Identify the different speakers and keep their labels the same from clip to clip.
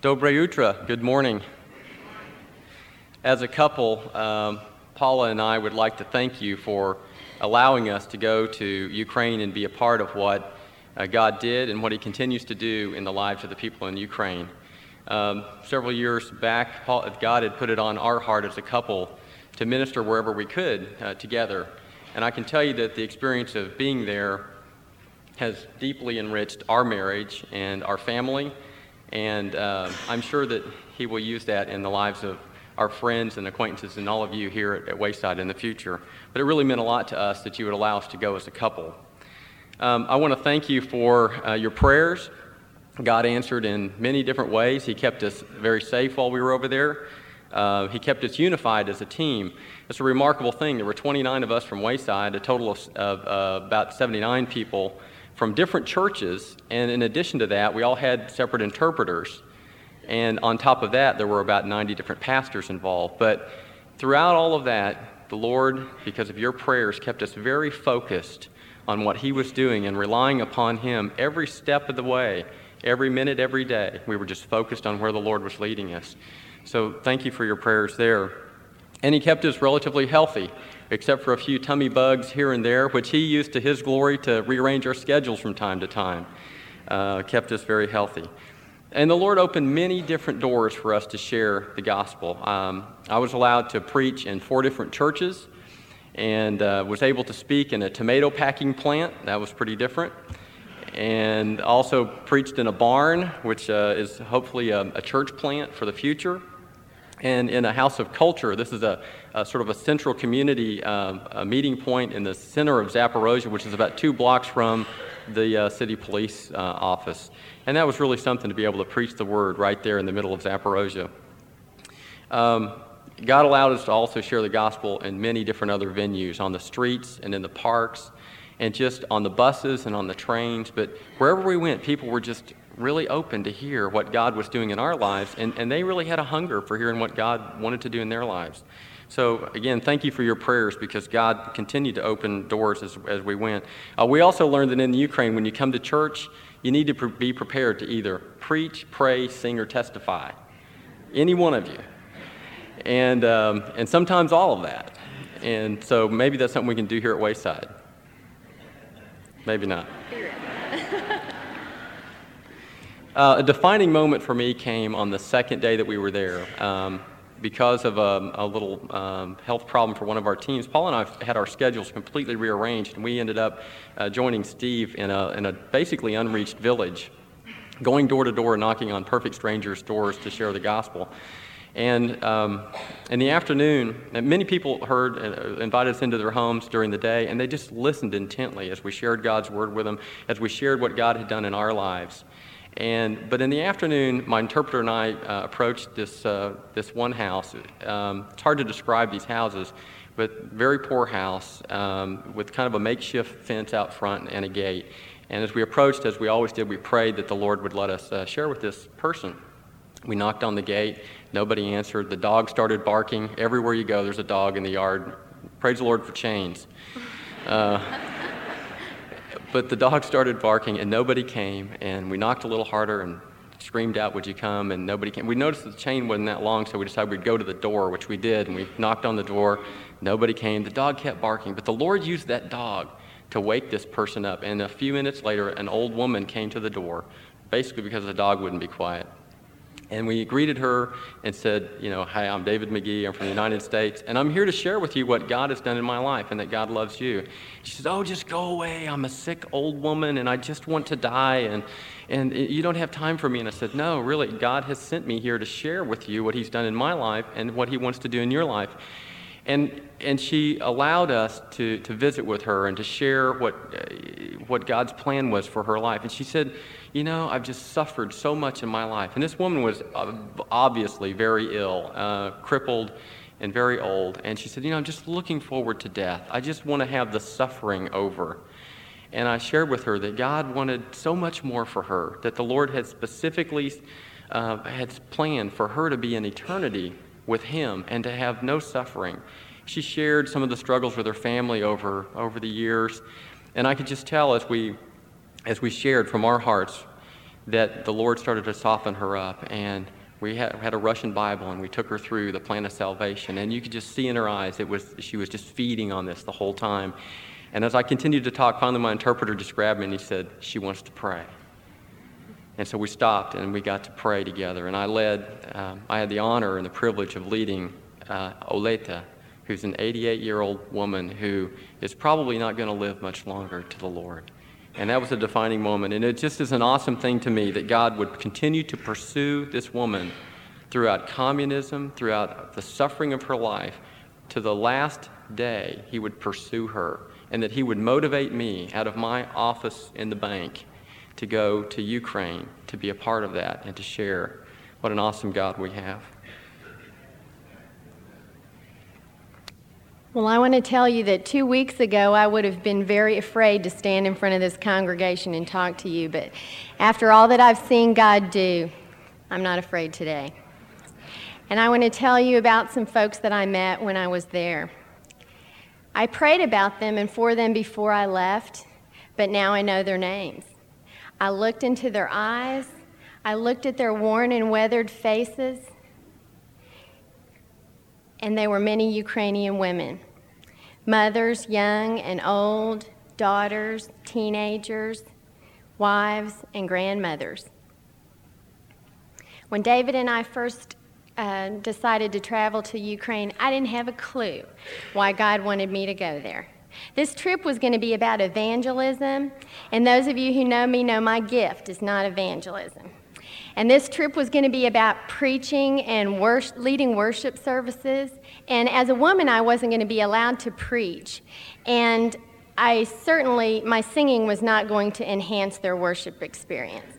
Speaker 1: Dobre Utra, good morning. As a couple, Paula and I would like to thank you for allowing us to go to Ukraine and be a part of what God did and what He continues to do in the lives of the people in Ukraine. Several years back, God had put it on our heart as a couple to minister wherever we could together. And I can tell you that the experience of being there has deeply enriched our marriage and our family. And I'm sure that He will use that in the lives of our friends and acquaintances and all of you here at Wayside in the future. But it really meant a lot to us that you would allow us to go as a couple. I want to thank you for your prayers. God answered in many different ways. He kept us very safe while we were over there. He kept us unified as a team. It's a remarkable thing. There were 29 of us from Wayside, a total of about 79 people from different churches, and in addition to that, we all had separate interpreters. And on top of that, there were about 90 different pastors involved. But throughout all of that, the Lord, because of your prayers, kept us very focused on what He was doing and relying upon Him every step of the way, every minute, every day. We were just focused on where the Lord was leading us. So thank you for your prayers there. And He kept us relatively healthy, except for a few tummy bugs here and there, which He used to His glory to rearrange our schedules from time to time. Kept us very healthy. And the Lord opened many different doors for us to share the gospel. I was allowed to preach in 4 different churches and was able to speak in a tomato packing plant. That was pretty different. And also preached in a barn, which is hopefully a church plant for the future. And in a house of culture. This is a sort of a central community meeting point in the center of Zaporozhye, which is about 2 blocks from the city police office. And that was really something to be able to preach the word right there in the middle of Zaporozhye. God allowed us to also share the gospel in many different other venues, on the streets and in the parks, and just on the buses and on the trains. But wherever we went, people were just really open to hear what God was doing in our lives, and they really had a hunger for hearing what God wanted to do in their lives. So again, thank you for your prayers, because God continued to open doors as we went. We also learned that in the Ukraine, when you come to church, you need to be prepared to either preach, pray, sing, or testify. Any one of you. And sometimes all of that. And so maybe that's something we can do here at Wayside. Maybe not. A defining moment for me came on the second day that we were there. Because of a little health problem for one of our teams, Paul and I had our schedules completely rearranged, and we ended up joining Steve in a basically unreached village, going door to door, knocking on perfect strangers' doors to share the gospel. And in the afternoon, many people invited us into their homes during the day, and they just listened intently as we shared God's word with them, as we shared what God had done in our lives. But in the afternoon, my interpreter and I approached this one house. It's hard to describe these houses, but very poor house with kind of a makeshift fence out front and a gate. And as we approached, as we always did, we prayed that the Lord would let us share with this person. We knocked on the gate. Nobody answered. The dog started barking. Everywhere you go, there's a dog in the yard. Praise the Lord for chains. But the dog started barking, and nobody came, and we knocked a little harder and screamed out, "Would you come?" And nobody came. We noticed that the chain wasn't that long, so we decided we'd go to the door, which we did, and we knocked on the door. Nobody came. The dog kept barking, but the Lord used that dog to wake this person up, and a few minutes later, an old woman came to the door, basically because the dog wouldn't be quiet. And we greeted her and said, "Hi, I'm David McGee. I'm from the United States, and I'm here to share with you what God has done in my life and that God loves you." She said, "Oh, just go away. I'm a sick old woman, and I just want to die, and you don't have time for me." And I said, "No, really, God has sent me here to share with you what He's done in my life and what He wants to do in your life." And she allowed us to visit with her and to share what God's plan was for her life. And she said, "I've just suffered so much in my life." And this woman was obviously very ill, crippled and very old. And she said, "I'm just looking forward to death. I just want to have the suffering over." And I shared with her that God wanted so much more for her, that the Lord had specifically had planned for her to be in eternity with Him and to have no suffering. She shared some of the struggles with her family over the years, and I could just tell as we shared from our hearts that the Lord started to soften her up, and we had a Russian Bible, and we took her through the plan of salvation, and you could just see in her eyes she was just feeding on this the whole time. And as I continued to talk, finally my interpreter just grabbed me and he said, "She wants to pray." And so we stopped and we got to pray together, and I had the honor and the privilege of leading Oleta, who's an 88-year-old woman who is probably not going to live much longer, to the Lord. And that was a defining moment. And it just is an awesome thing to me that God would continue to pursue this woman throughout communism, throughout the suffering of her life. To the last day, he would pursue her, and that he would motivate me out of my office in the bank to go to Ukraine, to be a part of that, and to share. What an awesome God we have.
Speaker 2: Well, I want to tell you that 2 weeks ago I would have been very afraid to stand in front of this congregation and talk to you, but after all that I've seen God do, I'm not afraid today. And I want to tell you about some folks that I met when I was there. I prayed about them and for them before I left, but now I know their names. I looked into their eyes, I looked at their worn and weathered faces, and they were many Ukrainian women, mothers, young and old, daughters, teenagers, wives, and grandmothers. When David and I first decided to travel to Ukraine, I didn't have a clue why God wanted me to go there. This trip was going to be about evangelism, and those of you who know me know my gift is not evangelism. And this trip was going to be about preaching and leading worship services. And as a woman, I wasn't going to be allowed to preach. And my singing was not going to enhance their worship experience.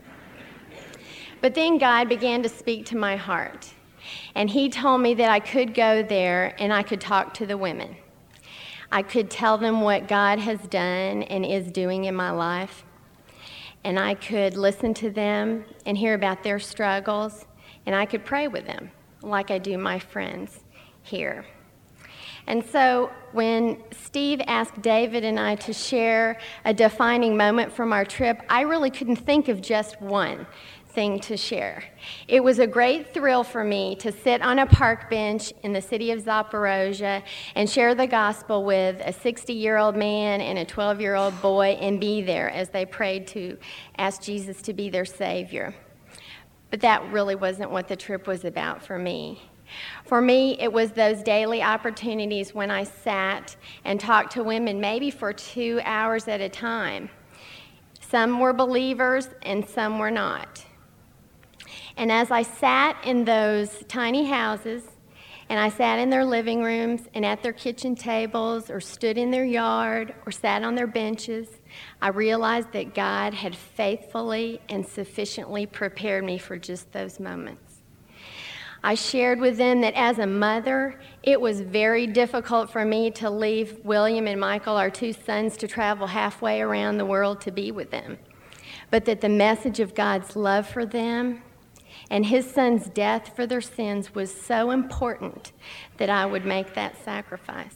Speaker 2: But then God began to speak to my heart. And he told me that I could go there and I could talk to the women. I could tell them what God has done and is doing in my life. And I could listen to them and hear about their struggles, and I could pray with them like I do my friends here. And so when Steve asked David and I to share a defining moment from our trip, I really couldn't think of just one thing to share. It was a great thrill for me to sit on a park bench in the city of Zaporozhye and share the gospel with a 60-year-old man and a 12-year-old boy and be there as they prayed to ask Jesus to be their Savior. But that really wasn't what the trip was about for me. For me, it was those daily opportunities when I sat and talked to women maybe for 2 hours at a time. Some were believers and some were not. And as I sat in those tiny houses, and I sat in their living rooms and at their kitchen tables, or stood in their yard, or sat on their benches, I realized that God had faithfully and sufficiently prepared me for just those moments. I shared with them that as a mother, it was very difficult for me to leave William and Michael, our 2 sons, to travel halfway around the world to be with them, but that the message of God's love for them and his son's death for their sins was so important that I would make that sacrifice.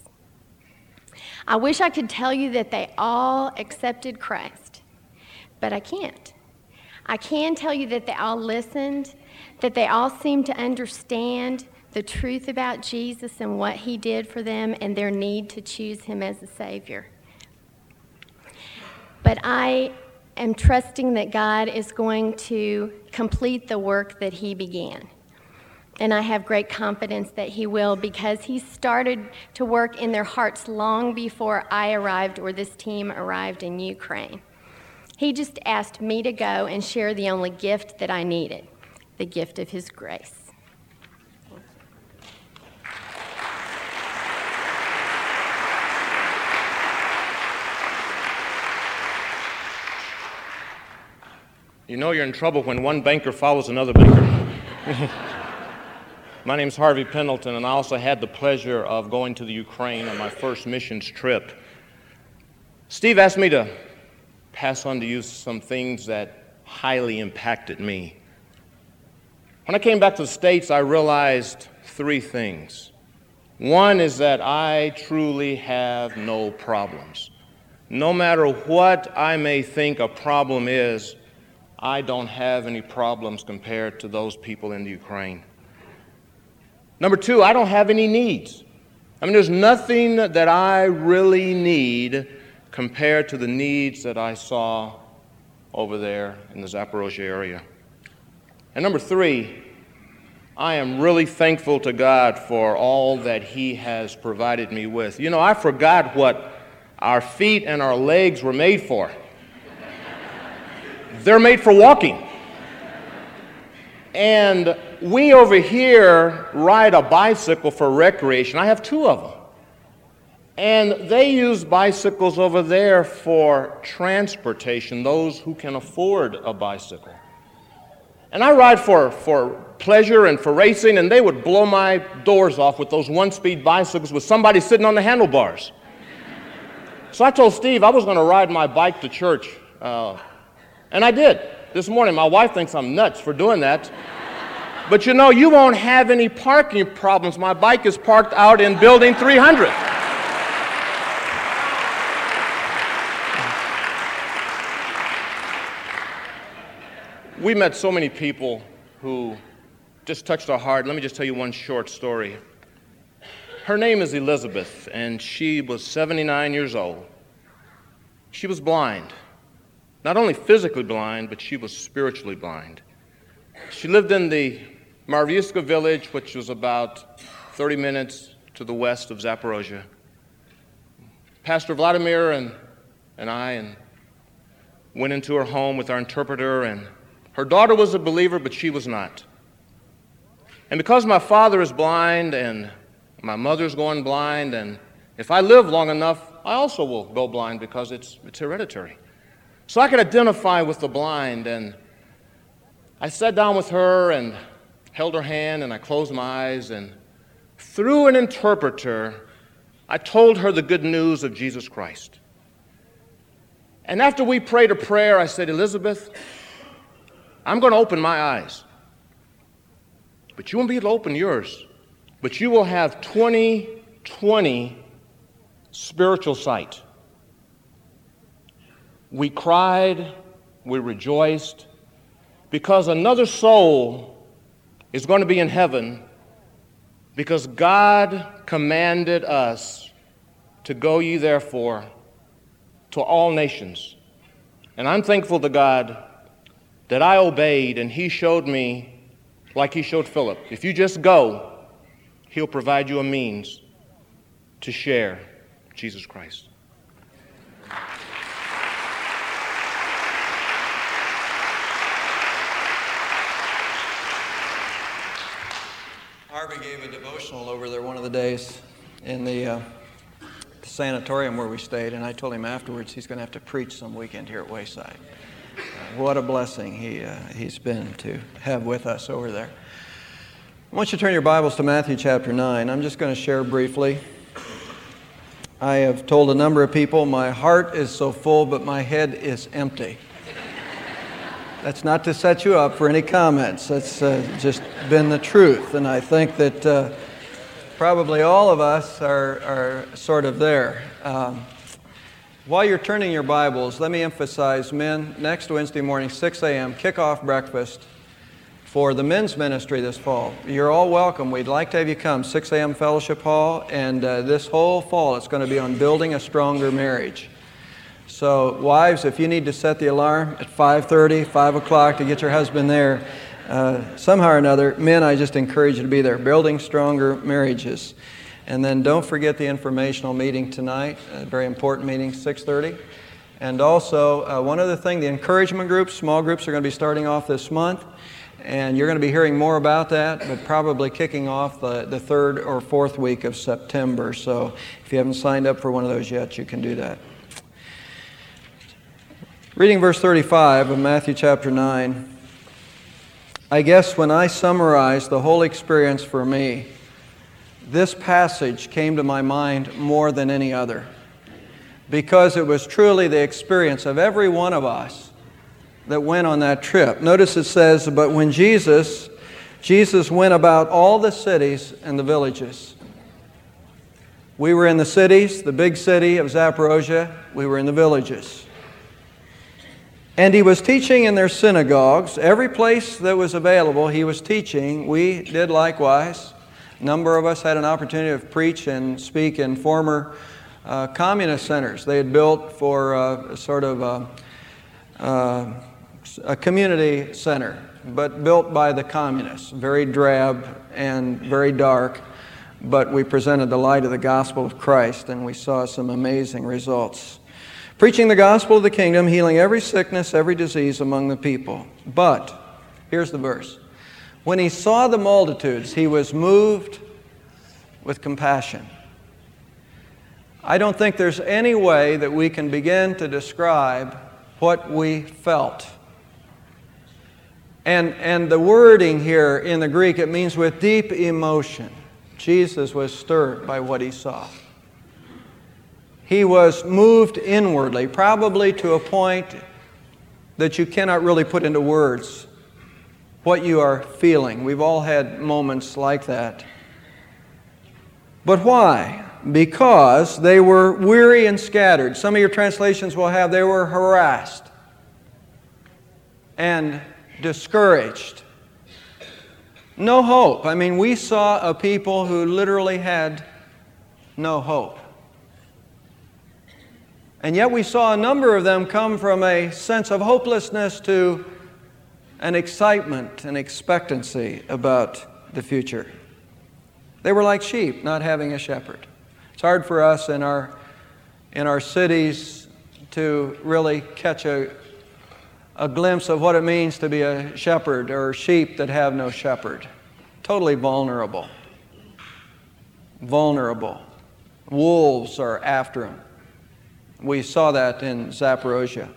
Speaker 2: I wish I could tell you that they all accepted Christ, but I can't. I can tell you that they all listened, that they all seemed to understand the truth about Jesus and what he did for them and their need to choose him as a Savior. But I am trusting that God is going to complete the work that he began. And I have great confidence that he will, because he started to work in their hearts long before I arrived or this team arrived in Ukraine. He just asked me to go and share the only gift that I needed, the gift of his grace.
Speaker 3: You know you're in trouble when one banker follows another banker. My name's Harvey Pendleton, and I also had the pleasure of going to the Ukraine on my first missions trip. Steve asked me to pass on to you some things that highly impacted me. When I came back to the States, I realized 3 things. One is that I truly have no problems. No matter what I may think a problem is, I don't have any problems compared to those people in the Ukraine. Number two, I don't have any needs. I mean, there's nothing that I really need compared to the needs that I saw over there in the Zaporozhye area. And number three, I am really thankful to God for all that He has provided me with. You know, I forgot what our feet and our legs were made for. They're made for walking. And we over here ride a bicycle for recreation. I have two of them. And they use bicycles over there for transportation, those who can afford a bicycle. And I ride for pleasure and for racing, and they would blow my doors off with those one-speed bicycles with somebody sitting on the handlebars. So I told Steve I was going to ride my bike to church, and I did. This morning, my wife thinks I'm nuts for doing that. But you know, you won't have any parking problems. My bike is parked out in Building 300. We met so many people who just touched our heart. Let me just tell you one short story. Her name is Elizabeth, and she was 79 years old. She was blind. Not only physically blind, but she was spiritually blind. She lived in the Marviuska village, which was about 30 minutes to the west of Zaporozhye. Pastor Vladimir and I went into her home with our interpreter, and her daughter was a believer, but she was not. And because my father is blind and my mother's going blind, and if I live long enough, I also will go blind because it's hereditary. So I could identify with the blind, and I sat down with her and held her hand, and I closed my eyes, and through an interpreter, I told her the good news of Jesus Christ. And after we prayed a prayer, I said, Elizabeth, I'm going to open my eyes, but you won't be able to open yours, but you will have 20/20 spiritual sight. We cried, we rejoiced, because another soul is going to be in heaven, because God commanded us to go ye therefore to all nations. And I'm thankful to God that I obeyed, and He showed me, like He showed Philip, if you just go, He'll provide you a means to share Jesus Christ.
Speaker 4: Harvey gave a devotional over there one of the days in the sanatorium where we stayed, and I told him afterwards he's going to have to preach some weekend here at Wayside. What a blessing he's been to have with us over there. I want you to turn your Bibles to Matthew chapter 9. I'm just going to share briefly. I have told a number of people, my heart is so full, but my head is empty. That's not to set you up for any comments. That's just been the truth. And I think that probably all of us are sort of there. While you're turning your Bibles, let me emphasize, men, next Wednesday morning, 6 a.m., kickoff breakfast for the men's ministry this fall. You're all welcome. We'd like to have you come, 6 a.m. Fellowship Hall, and this whole fall it's going to be on building a stronger marriage. So, wives, if you need to set the alarm at 5:30, 5 o'clock to get your husband there, somehow or another, men, I just encourage you to be there, building stronger marriages. And then don't forget the informational meeting tonight, a very important meeting, 6:30. And also, one other thing, the encouragement groups, small groups are going to be starting off this month. And you're going to be hearing more about that, but probably kicking off the third or fourth week of September. So if you haven't signed up for one of those yet, you can do that. Reading verse 35 of Matthew chapter 9, I guess when I summarize the whole experience for me, this passage came to my mind more than any other, because it was truly the experience of every one of us that went on that trip. Notice it says, but when Jesus went about all the cities and the villages. We were in the cities, the big city of Zaporozhye. We were in the villages. And he was teaching in their synagogues. Every place that was available, he was teaching. We did likewise. A number of us had an opportunity to preach and speak in former communist centers. They had built for a community center, but built by the communists. Very drab and very dark, but we presented the light of the gospel of Christ, and we saw some amazing results. Preaching the gospel of the kingdom, healing every sickness, every disease among the people. But, here's the verse. When he saw the multitudes, he was moved with compassion. I don't think there's any way that we can begin to describe what we felt. And the wording here in the Greek, it means with deep emotion. Jesus was stirred by what he saw. He was moved inwardly, probably to a point that you cannot really put into words what you are feeling. We've all had moments like that. But why? Because they were weary and scattered. Some of your translations will have they were harassed and discouraged. No hope. I mean, we saw a people who literally had no hope. And yet we saw a number of them come from a sense of hopelessness to an excitement and expectancy about the future. They were like sheep not having a shepherd. It's hard for us in our cities to really catch a glimpse of what it means to be a shepherd or sheep that have no shepherd. Totally vulnerable. Vulnerable. Wolves are after them. We saw that in Zaporozhye.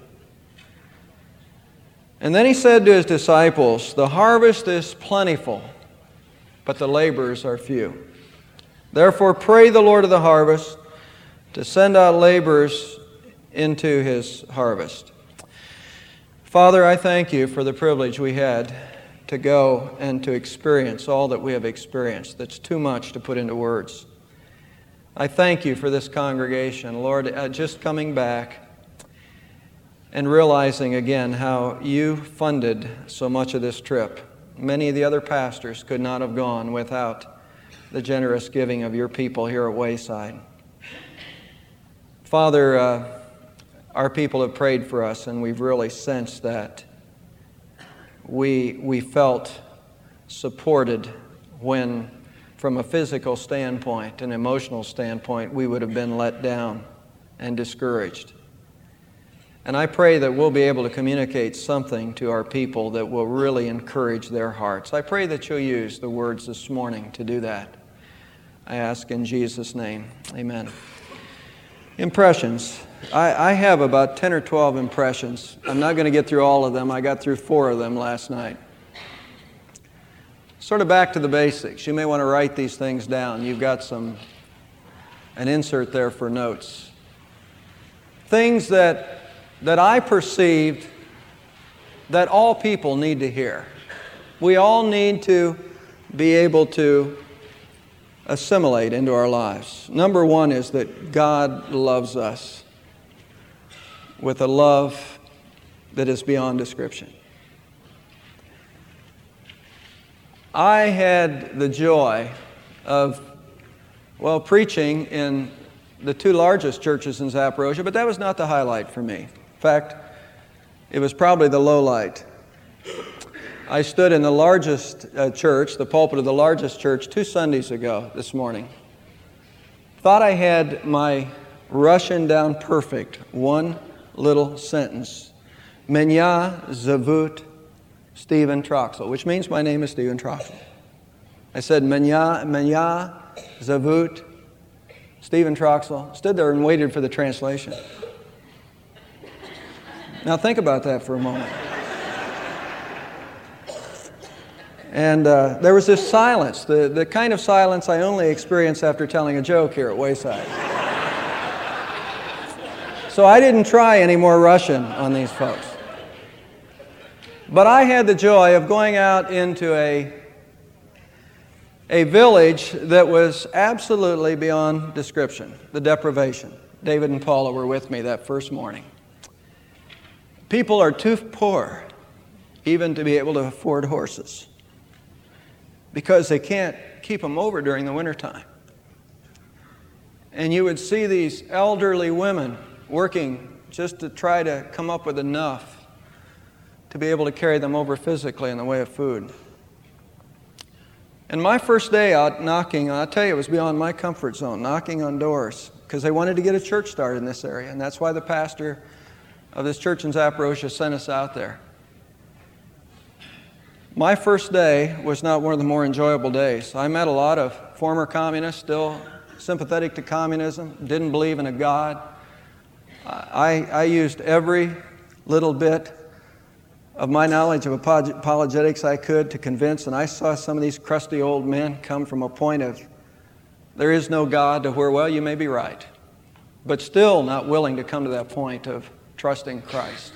Speaker 4: And then he said to his disciples, the harvest is plentiful, but the laborers are few. Therefore pray the Lord of the harvest to send out laborers into his harvest. Father, I thank you for the privilege we had to go and to experience all that we have experienced. That's too much to put into words. I thank you for this congregation, Lord, just coming back and realizing again how you funded so much of this trip. Many of the other pastors could not have gone without the generous giving of your people here at Wayside. Father, our people have prayed for us, and we've really sensed that. We felt supported when, from a physical standpoint, an emotional standpoint, we would have been let down and discouraged. And I pray that we'll be able to communicate something to our people that will really encourage their hearts. I pray that you'll use the words this morning to do that. I ask in Jesus' name. Amen. Impressions. I have about 10 or 12 impressions. I'm not going to get through all of them. I got through 4 of them last night. Sort of back to the basics. You may want to write these things down. You've got an insert there for notes. Things that I perceived that all people need to hear. We all need to be able to assimilate into our lives. Number 1 is that God loves us with a love that is beyond description. I had the joy of, preaching in the 2 largest churches in Zaporozhye, but that was not the highlight for me. In fact, it was probably the low light. I stood in the largest church, the pulpit of the largest church, 2 Sundays ago this morning. Thought I had my Russian down perfect. One little sentence. Menya zavut Stephen Troxel, which means my name is Stephen Troxel. I said, Menya zavut Stephen Troxel. Stood there and waited for the translation. Now think about that for a moment. And there was this silence, the kind of silence I only experience after telling a joke here at Wayside. So I didn't try any more Russian on these folks. But I had the joy of going out into a village that was absolutely beyond description, the deprivation. David and Paula were with me that first morning. People are too poor even to be able to afford horses because they can't keep them over during the wintertime. And you would see these elderly women working just to try to come up with enough to be able to carry them over physically in the way of food. And my first day out knocking, I'll tell you, it was beyond my comfort zone, knocking on doors, because they wanted to get a church started in this area, and that's why the pastor of this church in Zaporozhye sent us out there. My first day was not one of the more enjoyable days. I met a lot of former communists, still sympathetic to communism, didn't believe in a God. I used every little bit of my knowledge of apologetics I could to convince, and I saw some of these crusty old men come from a point of there is no God to where, well, you may be right, but still not willing to come to that point of trusting Christ.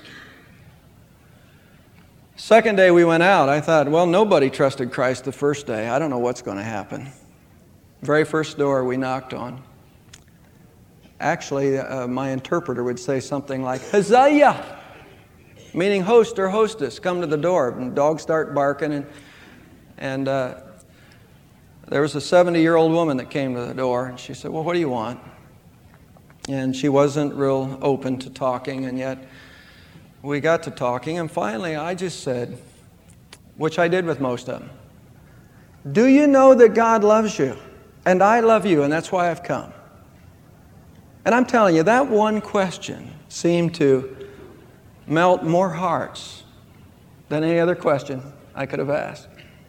Speaker 4: Second day we went out, I thought, well, nobody trusted Christ the first day. I don't know what's going to happen. Very first door we knocked on. Actually, my interpreter would say something like, Hazaya, meaning host or hostess, come to the door. And dogs start barking, and there was a 70-year-old woman that came to the door, and she said, well, what do you want? And she wasn't real open to talking, and yet we got to talking, and finally I just said, which I did with most of them, do you know that God loves you? And I love you, and that's why I've come. And I'm telling you, that one question seemed to melt more hearts than any other question I could have asked.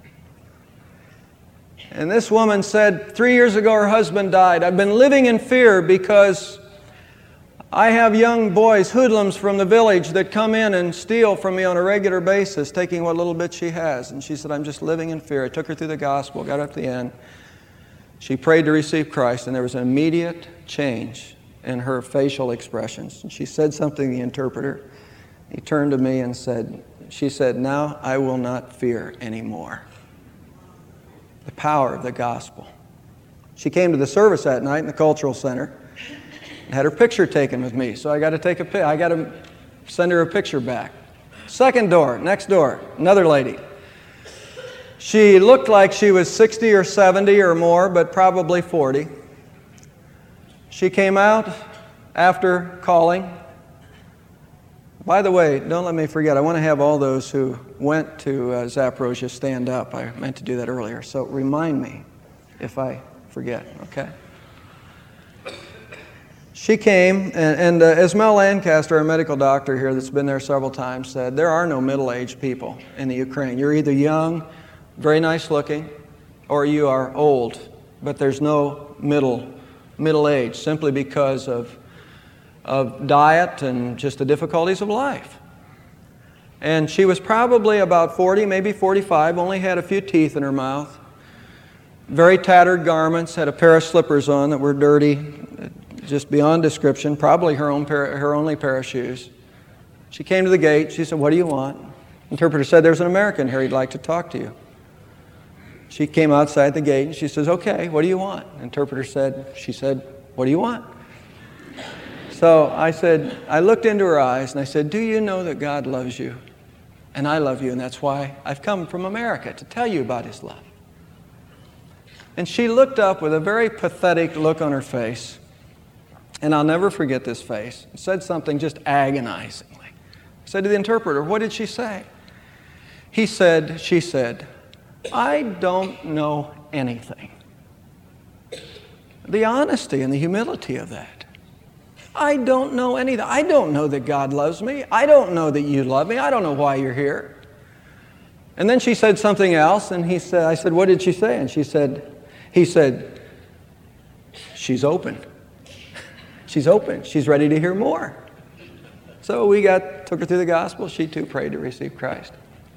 Speaker 4: And this woman said, 3 years ago her husband died. I've been living in fear because I have young boys, hoodlums from the village, that come in and steal from me on a regular basis, taking what little bit she has. And she said, I'm just living in fear. I took her through the gospel, got up to the end. She prayed to receive Christ, and there was an immediate change in her facial expressions. And she said something to the interpreter. He turned to me and said, she said, now I will not fear anymore. The power of the gospel. She came to the service that night in the cultural center and had her picture taken with me. So I got to send her a picture back. Second door, next door, another lady. She looked like she was 60 or 70 or more, but probably 40. She came out after calling. By the way, don't let me forget, I want to have all those who went to Zaporozhye stand up. I meant to do that earlier, so remind me if I forget, okay? She came, and as Mel Lancaster, our medical doctor here that's been there several times, said, there are no middle-aged people in the Ukraine. You're either young, very nice looking, or you are old, but there's no middle age, simply because of diet and just the difficulties of life. And she was probably about 40, maybe 45, only had a few teeth in her mouth, very tattered garments, had a pair of slippers on that were dirty, just beyond description, probably her only pair of shoes. She came to the gate. She said, what do you want? Interpreter said, there's an American here. He'd like to talk to you. She came outside the gate and she says, okay, what do you want? Interpreter she said, what do you want? So I looked into her eyes and I said, do you know that God loves you? And I love you, and that's why I've come from America, to tell you about His love. And she looked up with a very pathetic look on her face, and I'll never forget this face, and said something just agonizingly. I said to the interpreter, what did she say? She said, I don't know anything. The honesty and the humility of that. I don't know anything. I don't know that God loves me. I don't know that you love me. I don't know why you're here. And then she said something else, and I said, what did she say? And he said, she's open. She's open. She's ready to hear more. So we took her through the gospel. She too prayed to receive Christ.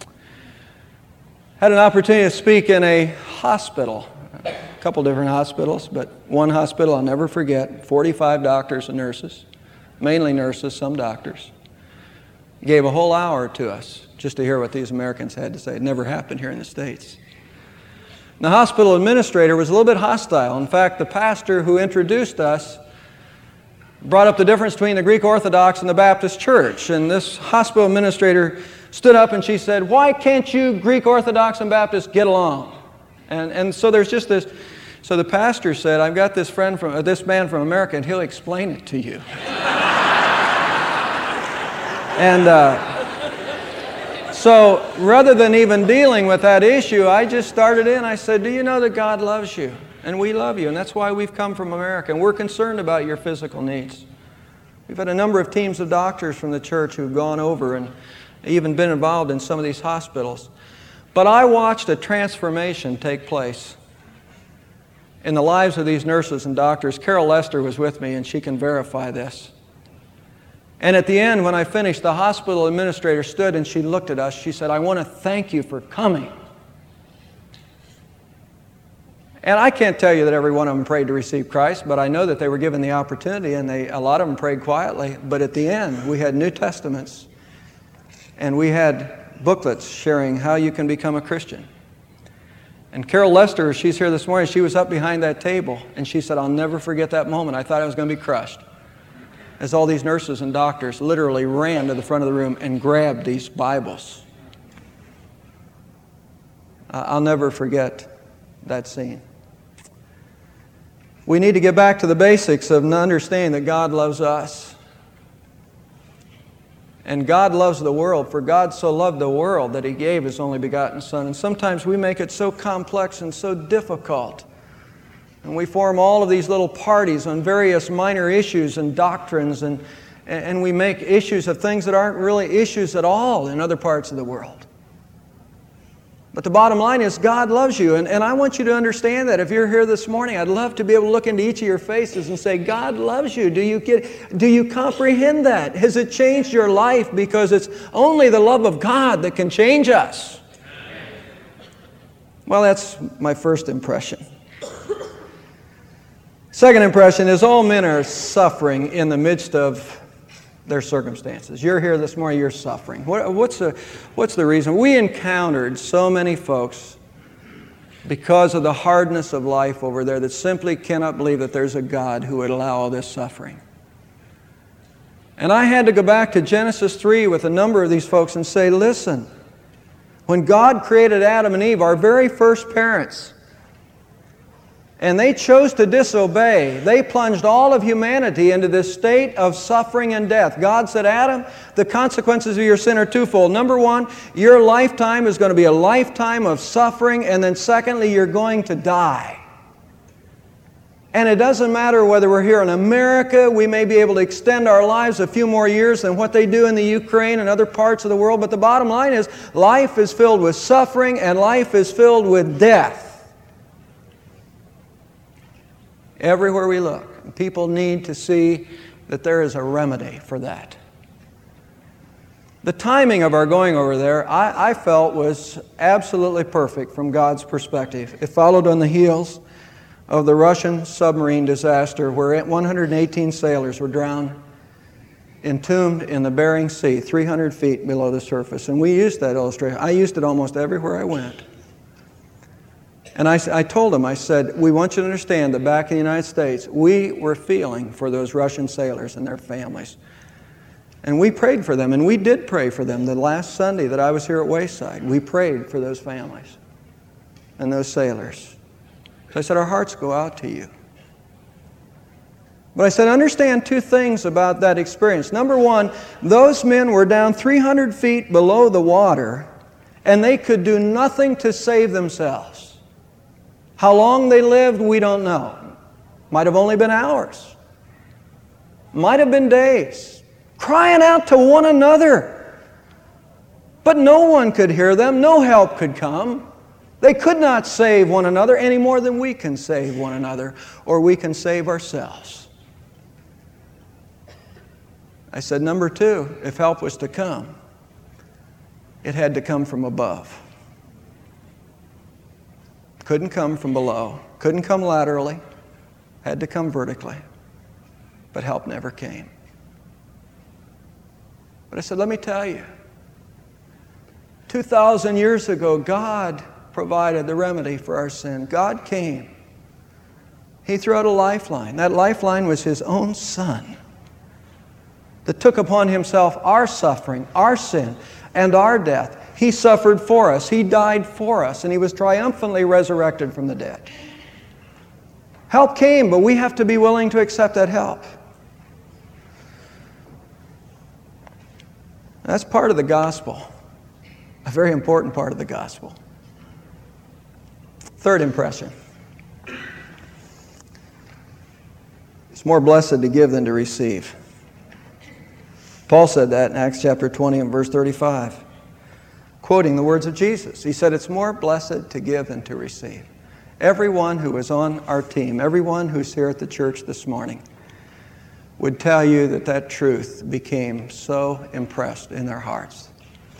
Speaker 4: Had an opportunity to speak in a hospital, a couple different hospitals, but one hospital I'll never forget, 45 doctors and nurses, mainly nurses, some doctors. Gave a whole hour to us just to hear what these Americans had to say. It never happened here in the States. The hospital administrator was a little bit hostile. In fact, the pastor who introduced us brought up the difference between the Greek Orthodox and the Baptist Church. And this hospital administrator stood up and she said, "Why can't you Greek Orthodox and Baptists get along?" And so there's just this. So the pastor said, "I've got this man from America, and he'll explain it to you." And so rather than even dealing with that issue, I just started in. I said, "Do you know that God loves you? And we love you, and that's why we've come from America, and we're concerned about your physical needs." We've had a number of teams of doctors from the church who've gone over and even been involved in some of these hospitals. But I watched a transformation take place in the lives of these nurses and doctors. Carol Lester was with me, and she can verify this. And at the end, when I finished, the hospital administrator stood and she looked at us. She said, "I want to thank you for coming." And I can't tell you that every one of them prayed to receive Christ, but I know that they were given the opportunity, and a lot of them prayed quietly. But at the end, we had New Testaments, and we had booklets sharing how you can become a Christian. And Carol Lester, she's here this morning, she was up behind that table, and she said, "I'll never forget that moment. I thought I was going to be crushed." As all these nurses and doctors literally ran to the front of the room and grabbed these Bibles. I'll never forget that scene. We need to get back to the basics of understanding that God loves us. And God loves the world, for God so loved the world that He gave His only begotten Son. And sometimes we make it so complex and so difficult. And we form all of these little parties on various minor issues and doctrines, and we make issues of things that aren't really issues at all in other parts of the world. But the bottom line is God loves you, and I want you to understand that. If you're here this morning, I'd love to be able to look into each of your faces and say, God loves you. Do you comprehend that? Has it changed your life? Because it's only the love of God that can change us. Well, that's my first impression. Second impression is all men are suffering in the midst of their circumstances. You're here this morning, you're suffering. What's the reason? We encountered so many folks because of the hardness of life over there that simply cannot believe that there's a God who would allow all this suffering. And I had to go back to Genesis 3 with a number of these folks and say, listen, when God created Adam and Eve, our very first parents, and they chose to disobey, they plunged all of humanity into this state of suffering and death. God said, Adam, the consequences of your sin are twofold. Number one, your lifetime is going to be a lifetime of suffering, and then secondly, you're going to die. And it doesn't matter whether we're here in America, we may be able to extend our lives a few more years than what they do in the Ukraine and other parts of the world, but the bottom line is life is filled with suffering and life is filled with death. Everywhere we look, people need to see that there is a remedy for that. The timing of our going over there, I felt, was absolutely perfect from God's perspective. It followed on the heels of the Russian submarine disaster where 118 sailors were drowned, entombed in the Bering Sea, 300 feet below the surface. And we used that illustration. I used it almost everywhere I went. And I told them, I said, we want you to understand that back in the United States, we were feeling for those Russian sailors and their families. And we prayed for them, and we did pray for them. The last Sunday that I was here at Wayside, we prayed for those families and those sailors. So I said, our hearts go out to you. But I said, understand two things about that experience. Number one, those men were down 300 feet below the water, and they could do nothing to save themselves. How long they lived, we don't know. Might have only been hours. Might have been days. Crying out to one another. But no one could hear them. No help could come. They could not save one another any more than we can save one another, or we can save ourselves. I said, number two, if help was to come, it had to come from above. Couldn't come from below. Couldn't come laterally. Had to come vertically. But help never came. But I said, let me tell you, 2,000 years ago, God provided the remedy for our sin. God came. He threw out a lifeline. That lifeline was His own Son. that took upon Himself our suffering, our sin, and our death. He suffered for us. He died for us, and He was triumphantly resurrected from the dead. Help came, but we have to be willing to accept that help. That's part of the gospel, a very important part of the gospel. Third impression. It's more blessed to give than to receive. Paul said that in Acts chapter 20 and verse 35, quoting the words of Jesus. He said, it's more blessed to give than to receive. Everyone who is on our team, everyone who's here at the church this morning, would tell you that that truth became so impressed in their hearts.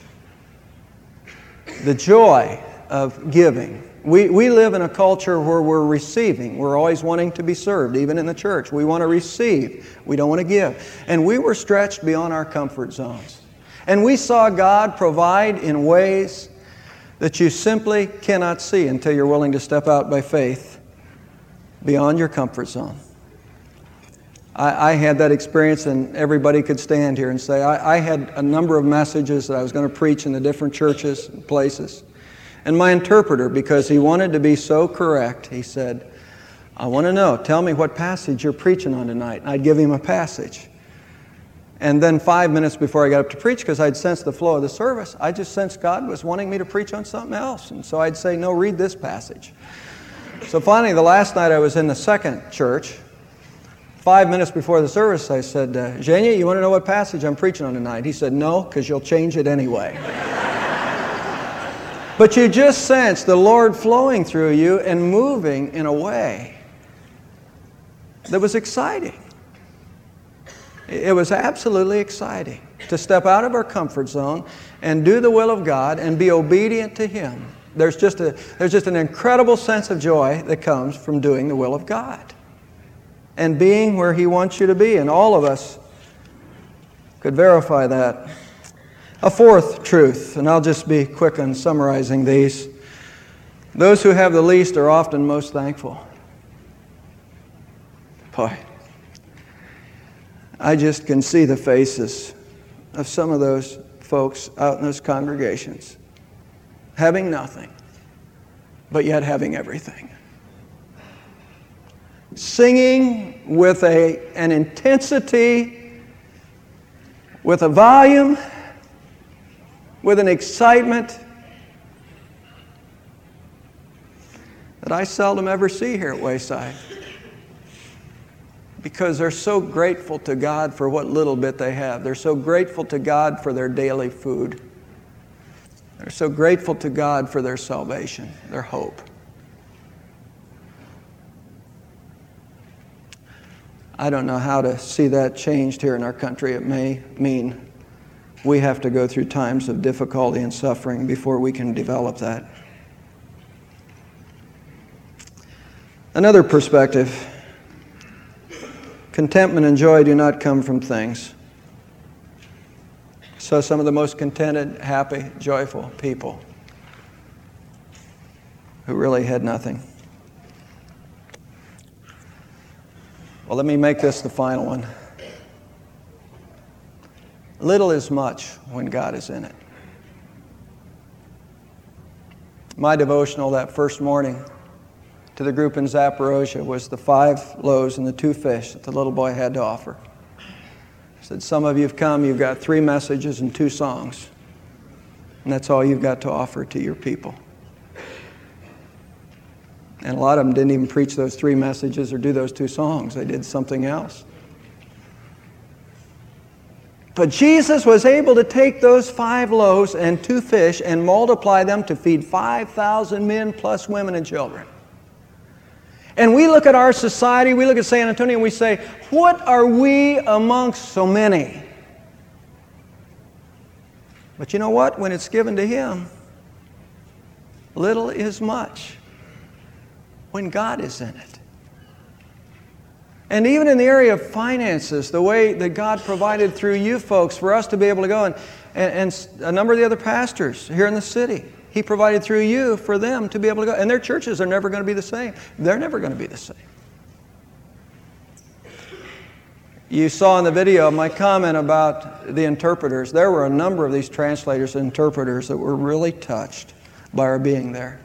Speaker 4: The joy of giving. We live in a culture where we're receiving. We're always wanting to be served, even in the church. We want to receive. We don't want to give. And we were stretched beyond our comfort zones. And we saw God provide in ways that you simply cannot see until you're willing to step out by faith beyond your comfort zone. I had that experience, and everybody could stand here and say, I had a number of messages that I was going to preach in the different churches and places. And my interpreter, because he wanted to be so correct, he said, I want to know, tell me what passage you're preaching on tonight. And I'd give him a passage. And then 5 minutes before I got up to preach, because I'd sensed the flow of the service, I just sensed God was wanting me to preach on something else. And so I'd say, no, read this passage. So finally, the last night I was in the second church. 5 minutes before the service, I said, Zhenya, you want to know what passage I'm preaching on tonight? He said, no, because you'll change it anyway. But you just sense the Lord flowing through you and moving in a way that was exciting. It was absolutely exciting to step out of our comfort zone and do the will of God and be obedient to Him. There's just an incredible sense of joy that comes from doing the will of God and being where He wants you to be. And all of us could verify that. A fourth truth, and I'll just be quick on summarizing these. Those who have the least are often most thankful. Boy, I just can see the faces of some of those folks out in those congregations having nothing, but yet having everything. Singing with an intensity, with a volume, with an excitement that I seldom ever see here at Wayside, because they're so grateful to God for what little bit they have. They're so grateful to God for their daily food. They're so grateful to God for their salvation, their hope. I don't know how to see that changed here in our country. It may mean we have to go through times of difficulty and suffering before we can develop that. Another perspective. Contentment and joy do not come from things. So some of the most contented, happy, joyful people who really had nothing. Well, let me make this the final one. Little is much when God is in it. My devotional that first morning to the group in Zaporozhye was the 5 loaves and the 2 fish that the little boy had to offer. He said, some of you have come, you've got 3 messages and 2 songs. And that's all you've got to offer to your people. And a lot of them didn't even preach those 3 messages or do those 2 songs. They did something else. But Jesus was able to take those 5 loaves and 2 fish and multiply them to feed 5,000 men plus women and children. And we look at our society, we look at San Antonio, and we say, what are we amongst so many? But you know what? When it's given to Him, little is much when God is in it. And even in the area of finances, the way that God provided through you folks for us to be able to go, and a number of the other pastors here in the city, He provided through you for them to be able to go. And their churches are never going to be the same. They're never going to be the same. You saw in the video my comment about the interpreters. There were a number of these translators and interpreters that were really touched by our being there.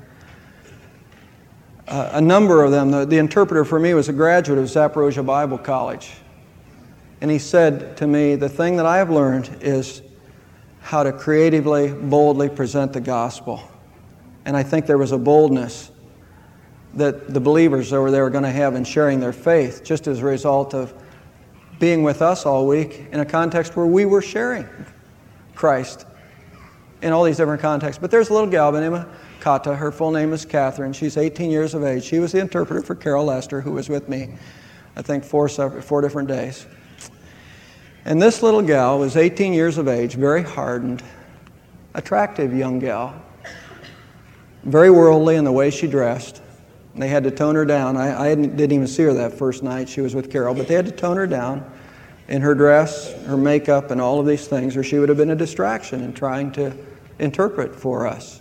Speaker 4: A number of them, the interpreter for me was a graduate of Zaporozhye Bible College. And he said to me, the thing that I have learned is how to creatively, boldly present the gospel. And I think there was a boldness that the believers over there were going to have in sharing their faith, just as a result of being with us all week in a context where we were sharing Christ in all these different contexts. But there's a little gal by the name of Kata. Her full name is Catherine. She's 18 years of age. She was the interpreter for Carol Lester, who was with me, I think, four different days. And this little gal was 18 years of age, very hardened, attractive young gal, very worldly in the way she dressed. They had to tone her down. I didn't even see her that first night she was with Carol, but they had to tone her down in her dress, her makeup, and all of these things, or she would have been a distraction in trying to interpret for us.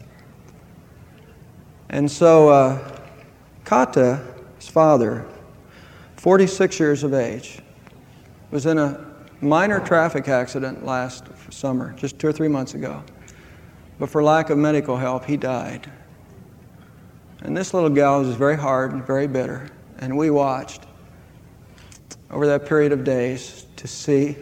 Speaker 4: And so Kata's father, 46 years of age, was in a minor traffic accident last summer, just 2 or 3 months ago. But for lack of medical help, he died. And this little gal was very hard and very bitter. And we watched over that period of days to see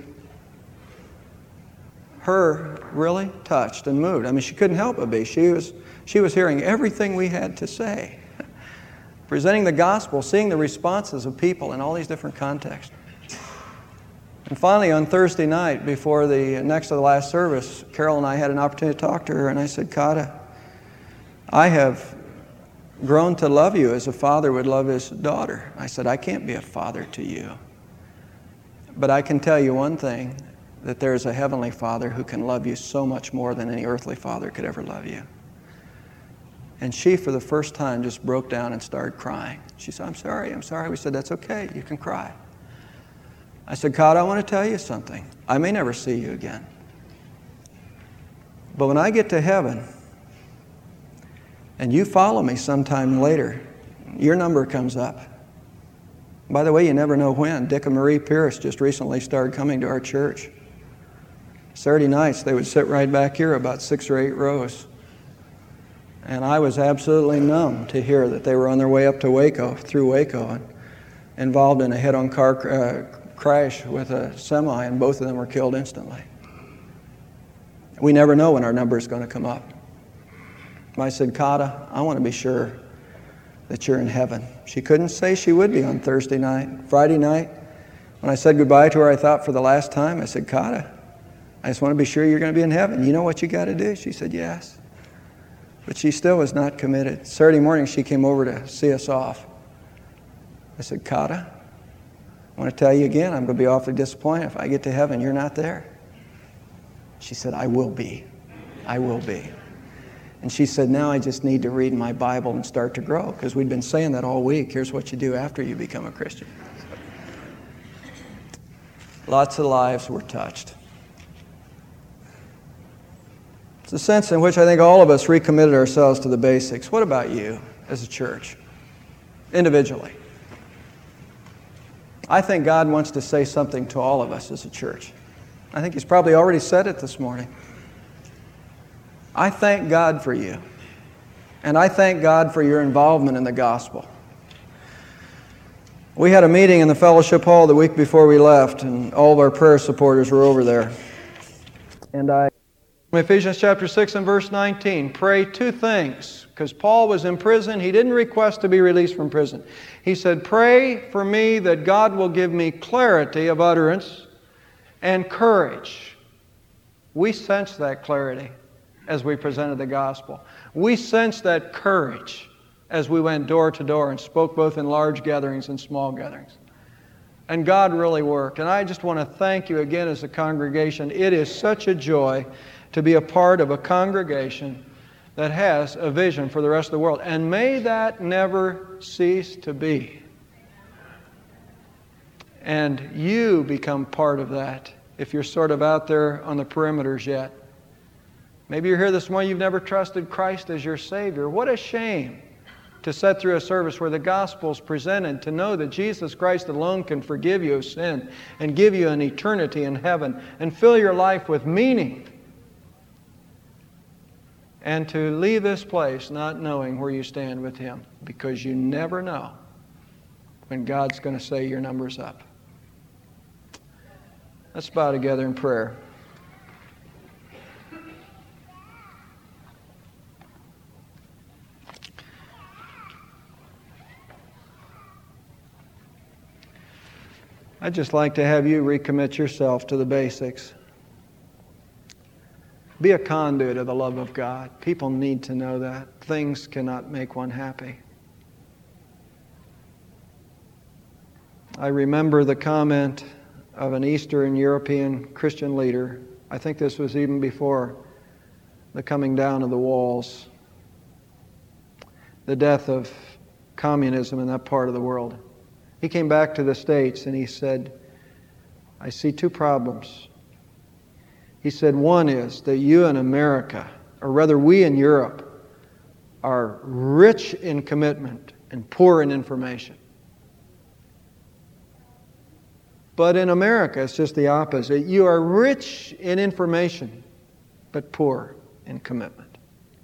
Speaker 4: her really touched and moved. I mean, she couldn't help but be. She was hearing everything we had to say, presenting the gospel, seeing the responses of people in all these different contexts. And finally, on Thursday night, before the next to the last service, Carol and I had an opportunity to talk to her, and I said, Kata, I have grown to love you as a father would love his daughter. I said, I can't be a father to you, but I can tell you one thing, that there is a heavenly Father who can love you so much more than any earthly father could ever love you. And she, for the first time, just broke down and started crying. She said, I'm sorry. We said, that's okay, you can cry. I said, Kata, I want to tell you something. I may never see you again. But when I get to heaven, and you follow me sometime later, your number comes up. By the way, you never know when. Dick and Marie Pierce just recently started coming to our church. Saturday nights, they would sit right back here about 6 or 8 rows. And I was absolutely numb to hear that they were on their way up to Waco, through Waco, and involved in a head-on car crash with a semi, and both of them were killed instantly. We never know when our number is going to come up. I said, Kata, I want to be sure that you're in heaven. She couldn't say she would be on Thursday night. Friday night, when I said goodbye to her, I thought for the last time, I said, Kata, I just want to be sure you're going to be in heaven. You know what you got to do? She said, yes. But she still was not committed. Saturday morning, she came over to see us off. I said, Kata, I want to tell you again, I'm going to be awfully disappointed if I get to heaven, you're not there. She said, I will be. I will be. And she said, now I just need to read my Bible and start to grow, because we'd been saying that all week. Here's what you do after you become a Christian. Lots of lives were touched. It's a sense in which I think all of us recommitted ourselves to the basics. What about you as a church, individually? I think God wants to say something to all of us as a church. I think He's probably already said it this morning. I thank God for you, and I thank God for your involvement in the gospel. We had a meeting in the fellowship hall the week before we left, and all of our prayer supporters were over there. And Ephesians chapter 6 and verse 19, pray 2 things, because Paul was in prison. He didn't request to be released from prison. He said, pray for me that God will give me clarity of utterance and courage. We sensed that clarity as we presented the gospel. We sensed that courage as we went door to door and spoke both in large gatherings and small gatherings. And God really worked. And I just want to thank you again as a congregation. It is such a joy to be a part of a congregation that has a vision for the rest of the world. And may that never cease to be. And you become part of that if you're sort of out there on the perimeters yet. Maybe you're here this morning, you've never trusted Christ as your Savior. What a shame to sit through a service where the gospel is presented, to know that Jesus Christ alone can forgive you of sin and give you an eternity in heaven and fill your life with meaning. And to leave this place not knowing where you stand with Him, because you never know when God's going to say your number's up. Let's bow together in prayer. I'd just like to have you recommit yourself to the basics. Be a conduit of the love of God. People need to know that. Things cannot make one happy. I remember the comment of an Eastern European Christian leader. I think this was even before the coming down of the walls, the death of communism in that part of the world. He came back to the States and he said, I see two problems. He said, one is that you in America, or rather we in Europe, are rich in commitment and poor in information. But in America, it's just the opposite. You are rich in information, but poor in commitment.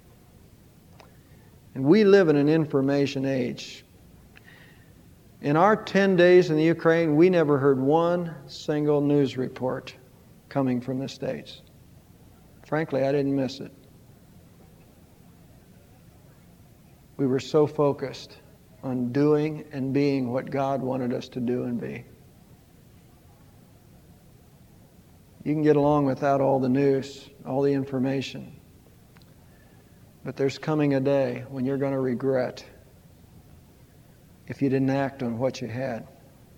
Speaker 4: And we live in an information age. In our 10 days in the Ukraine, we never heard one single news report coming from the States. Frankly, I didn't miss it. We were so focused on doing and being what God wanted us to do and be. You can get along without all the news, all the information. But there's coming a day when you're going to regret if you didn't act on what you had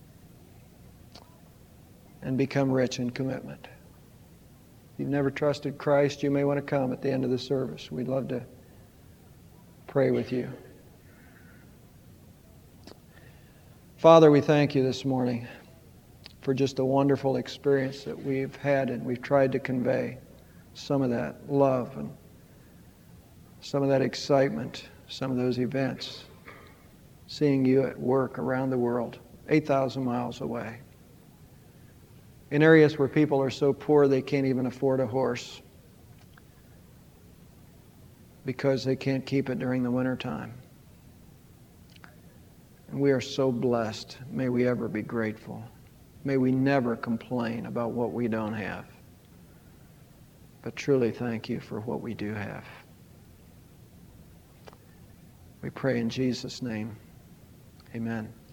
Speaker 4: and become rich in commitment. If you've never trusted Christ, you may want to come at the end of the service. We'd love to pray with you. Father, we thank you this morning for just a wonderful experience that we've had, and we've tried to convey some of that love and some of that excitement, some of those events. Seeing you at work around the world, 8,000 miles away, in areas where people are so poor they can't even afford a horse because they can't keep it during the wintertime. And we are so blessed. May we ever be grateful. May we never complain about what we don't have, but truly thank you for what we do have. We pray in Jesus' name. Amen.